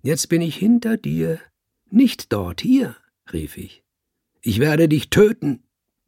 Jetzt bin ich hinter dir, nicht dort, hier, rief ich. Ich werde dich töten.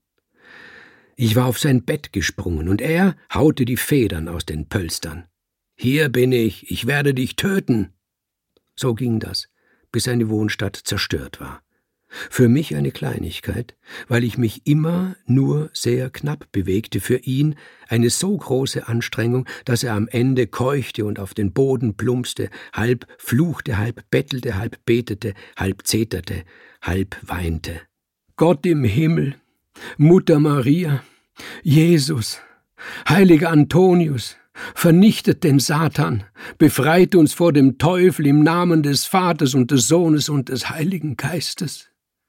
Ich war auf sein Bett gesprungen, und er haute die Federn aus den Pölstern. Hier bin ich werde dich töten. So ging das, bis seine Wohnstatt zerstört war. Für mich eine Kleinigkeit, weil ich mich immer nur sehr knapp bewegte, für ihn eine so große Anstrengung, dass er am Ende keuchte und auf den Boden plumpste, halb fluchte, halb bettelte, halb betete, halb zeterte, halb weinte. Gott im Himmel, Mutter Maria, Jesus, heiliger Antonius, vernichtet den Satan, befreit uns vor dem Teufel im Namen des Vaters und des Sohnes und des Heiligen Geistes.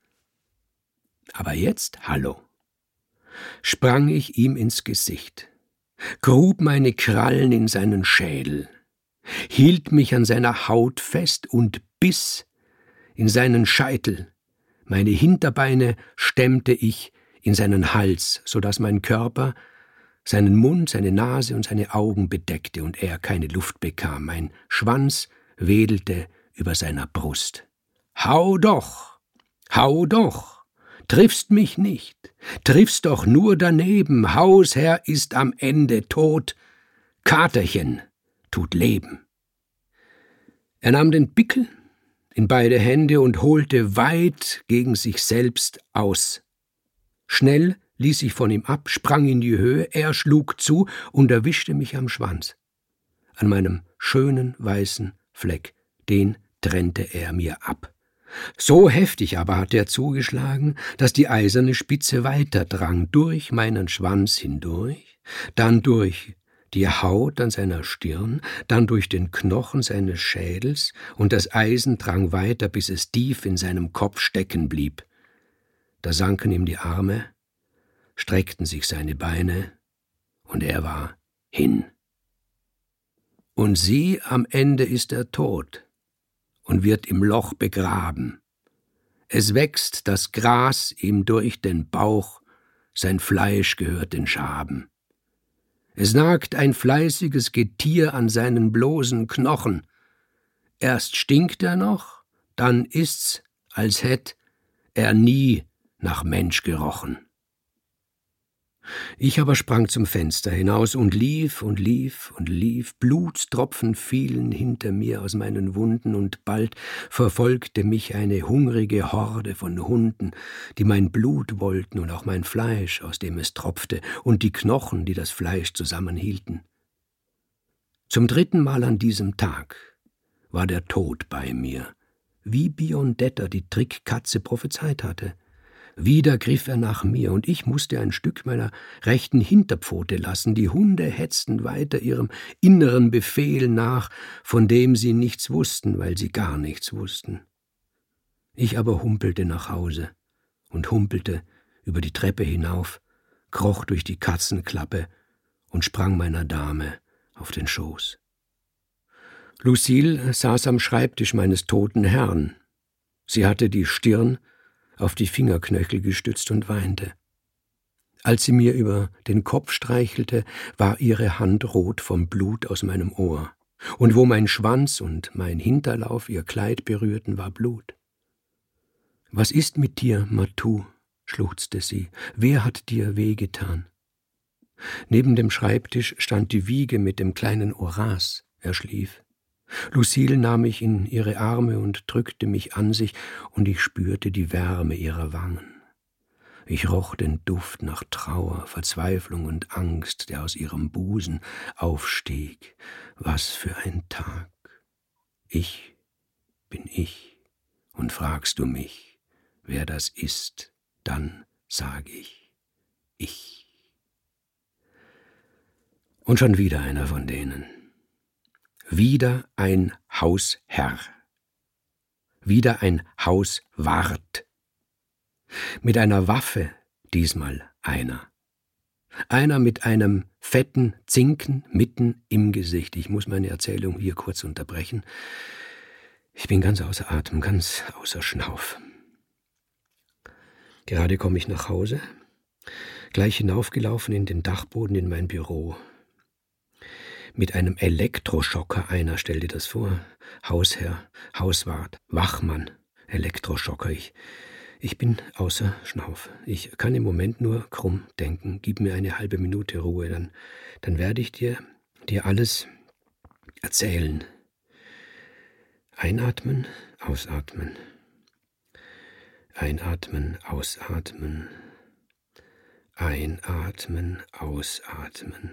Aber jetzt, hallo, sprang ich ihm ins Gesicht, grub meine Krallen in seinen Schädel, hielt mich an seiner Haut fest und biss in seinen Scheitel. Meine Hinterbeine stemmte ich in seinen Hals, so dass mein Körper seinen Mund, seine Nase und seine Augen bedeckte und er keine Luft bekam. Mein Schwanz wedelte über seiner Brust. Hau doch! Hau doch! Triffst mich nicht! Triffst doch nur daneben! Hausherr ist am Ende tot! Katerchen tut leben! Er nahm den Pickel in beide Hände und holte weit gegen sich selbst aus. Schnell ließ ich von ihm ab, sprang in die Höhe, er schlug zu und erwischte mich am Schwanz. An meinem schönen weißen Fleck, den trennte er mir ab. So heftig aber hatte er zugeschlagen, dass die eiserne Spitze weiterdrang, durch meinen Schwanz hindurch, dann durch die Haut an seiner Stirn, dann durch den Knochen seines Schädels, und das Eisen drang weiter, bis es tief in seinem Kopf stecken blieb. Da sanken ihm die Arme, streckten sich seine Beine, und er war hin. Und sieh, am Ende ist er tot und wird im Loch begraben. Es wächst das Gras ihm durch den Bauch, sein Fleisch gehört den Schaben. Es nagt ein fleißiges Getier an seinen bloßen Knochen. Erst stinkt er noch, dann ist's, als hätt er nie nach Mensch gerochen. Ich aber sprang zum Fenster hinaus und lief und lief und lief. Blutstropfen fielen hinter mir aus meinen Wunden, und bald verfolgte mich eine hungrige Horde von Hunden, die mein Blut wollten und auch mein Fleisch, aus dem es tropfte, und die Knochen, die das Fleisch zusammenhielten. Zum 3. Mal an diesem Tag war der Tod bei mir, wie Biondetta die Trickkatze prophezeit hatte. Wieder griff er nach mir, und ich musste ein Stück meiner rechten Hinterpfote lassen. Die Hunde hetzten weiter ihrem inneren Befehl nach, von dem sie nichts wussten, weil sie gar nichts wussten. Ich aber humpelte nach Hause und humpelte über die Treppe hinauf, kroch durch die Katzenklappe und sprang meiner Dame auf den Schoß. Lucille saß am Schreibtisch meines toten Herrn. Sie hatte die Stirn auf die Fingerknöchel gestützt und weinte. Als sie mir über den Kopf streichelte, war ihre Hand rot vom Blut aus meinem Ohr, und wo mein Schwanz und mein Hinterlauf ihr Kleid berührten, war Blut. »Was ist mit dir, Matou?« schluchzte sie. »Wer hat dir wehgetan?« Neben dem Schreibtisch stand die Wiege mit dem kleinen Horace. Er schlief. Lucille nahm mich in ihre Arme und drückte mich an sich, und ich spürte die Wärme ihrer Wangen. Ich roch den Duft nach Trauer, Verzweiflung und Angst, der aus ihrem Busen aufstieg. Was für ein Tag! Ich bin ich, und fragst du mich, wer das ist, dann sag ich. Und schon wieder einer von denen. Wieder ein Hausherr, wieder ein Hauswart, mit einer Waffe diesmal einer mit einem fetten Zinken mitten im Gesicht. Ich muss meine Erzählung hier kurz unterbrechen. Ich bin ganz außer Atem, ganz außer Schnauf. Gerade komme ich nach Hause, gleich hinaufgelaufen in den Dachboden in mein Büro. mit einem Elektroschocker einer, stell dir das vor. Hausherr, Hauswart, Wachmann, Elektroschocker. Ich bin außer Schnauf. Ich kann im Moment nur krumm denken. Gib mir eine halbe Minute Ruhe, dann werde ich dir alles erzählen. Einatmen, ausatmen. Einatmen, ausatmen. Einatmen, ausatmen.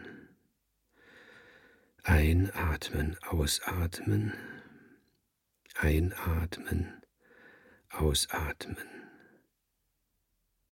Einatmen, ausatmen. Einatmen, ausatmen.